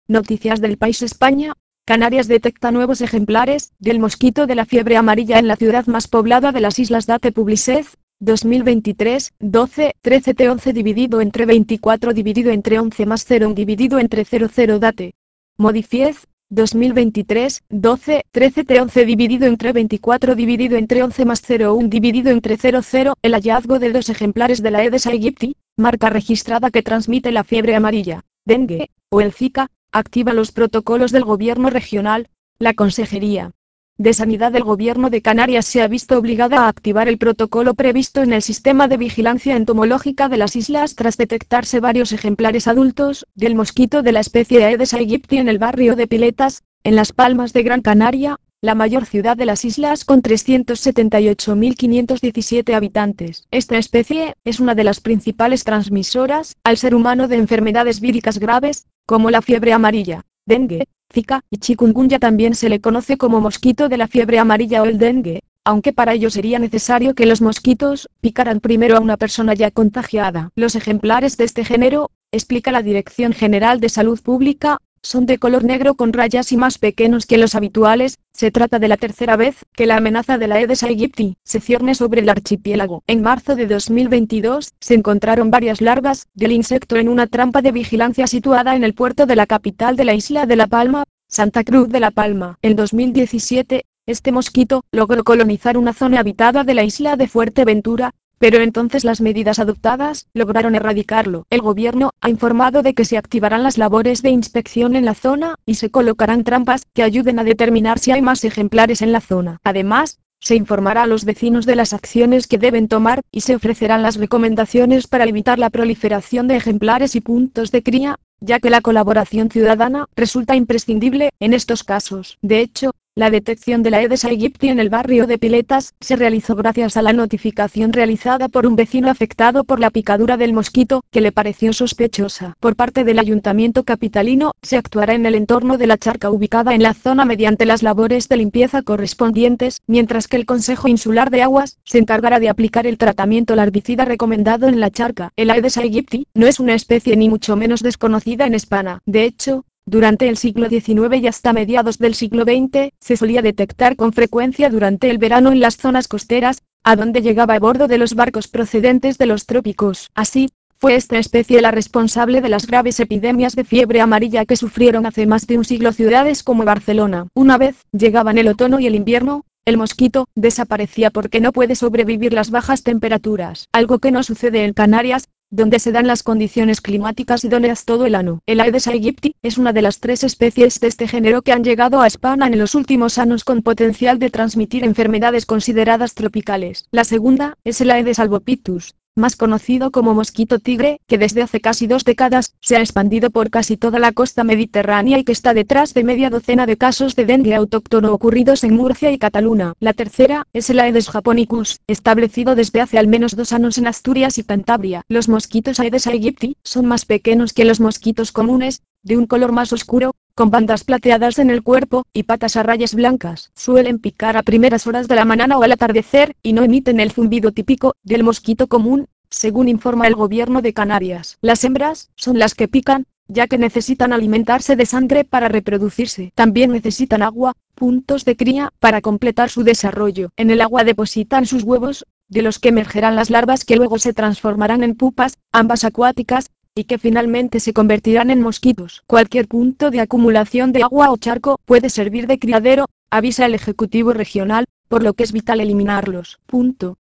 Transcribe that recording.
Noticias del País España. Canarias detecta nuevos ejemplares del mosquito de la fiebre amarilla en la ciudad más poblada de las islas. Date Publicez, 2023, 12, 13 T11 dividido entre 24 dividido entre 11 más 0 dividido entre 00 Date. Modifiez, 2023, 12, 13 T11 dividido entre 24 dividido entre 11 más 0 dividido entre 00. El hallazgo de 2 ejemplares de la Aedes aegypti, marca registrada que transmite la fiebre amarilla, dengue, o el Zika, activa los protocolos del gobierno regional. La Consejería de Sanidad del Gobierno de Canarias se ha visto obligada a activar el protocolo previsto en el Sistema de Vigilancia Entomológica de las islas tras detectarse varios ejemplares adultos del mosquito de la especie Aedes aegypti en el barrio de Piletas, en Las Palmas de Gran Canaria, la mayor ciudad de las islas con 378.517 habitantes. Esta especie es una de las principales transmisoras al ser humano de enfermedades víricas graves, como la fiebre amarilla, dengue, Zika y chikungunya. También se le conoce como mosquito de la fiebre amarilla o el dengue, aunque para ello sería necesario que los mosquitos picaran primero a una persona ya contagiada. Los ejemplares de este género, explica la Dirección General de Salud Pública, son de color negro con rayas y más pequeños que los habituales. Se trata de la tercera vez que la amenaza de la Aedes aegypti se cierne sobre el archipiélago. En marzo de 2022 se encontraron varias larvas del insecto en una trampa de vigilancia situada en el puerto de la capital de la isla de La Palma, Santa Cruz de La Palma. En 2017, este mosquito logró colonizar una zona habitada de la isla de Fuerteventura, pero entonces las medidas adoptadas lograron erradicarlo. El gobierno ha informado de que se activarán las labores de inspección en la zona y se colocarán trampas que ayuden a determinar si hay más ejemplares en la zona. Además, se informará a los vecinos de las acciones que deben tomar y se ofrecerán las recomendaciones para evitar la proliferación de ejemplares y puntos de cría, ya que la colaboración ciudadana resulta imprescindible en estos casos. De hecho, la detección de la Aedes aegypti en el barrio de Piletas se realizó gracias a la notificación realizada por un vecino afectado por la picadura del mosquito, que le pareció sospechosa. Por parte del Ayuntamiento capitalino, se actuará en el entorno de la charca ubicada en la zona mediante las labores de limpieza correspondientes, mientras que el Consejo Insular de Aguas se encargará de aplicar el tratamiento larvicida recomendado en la charca. El Aedes aegypti no es una especie ni mucho menos desconocida en España. De hecho, durante el siglo XIX y hasta mediados del siglo XX, se solía detectar con frecuencia durante el verano en las zonas costeras, a donde llegaba a bordo de los barcos procedentes de los trópicos. Así, fue esta especie la responsable de las graves epidemias de fiebre amarilla que sufrieron hace más de un siglo ciudades como Barcelona. Una vez llegaban el otoño y el invierno, el mosquito desaparecía porque no puede sobrevivir las bajas temperaturas, algo que no sucede en Canarias, donde se dan las condiciones climáticas idóneas todo el año. El Aedes aegypti es una de las 3 especies de este género que han llegado a España en los últimos años con potencial de transmitir enfermedades consideradas tropicales. La segunda es el Aedes albopictus, más conocido como mosquito tigre, que desde hace casi 2 décadas se ha expandido por casi toda la costa mediterránea y que está detrás de media docena de casos de dengue autóctono ocurridos en Murcia y Cataluña. La tercera es el Aedes japonicus, establecido desde hace al menos 2 años en Asturias y Cantabria. Los mosquitos Aedes aegypti son más pequeños que los mosquitos comunes, de un color más oscuro, con bandas plateadas en el cuerpo y patas a rayas blancas. Suelen picar a primeras horas de la mañana o al atardecer y no emiten el zumbido típico del mosquito común, según informa el gobierno de Canarias. Las hembras son las que pican, ya que necesitan alimentarse de sangre para reproducirse. También necesitan agua, puntos de cría, para completar su desarrollo. En el agua depositan sus huevos, de los que emergerán las larvas que luego se transformarán en pupas, ambas acuáticas, y que finalmente se convertirán en mosquitos. Cualquier punto de acumulación de agua o charco puede servir de criadero, avisa el Ejecutivo Regional, por lo que es vital eliminarlos. Punto.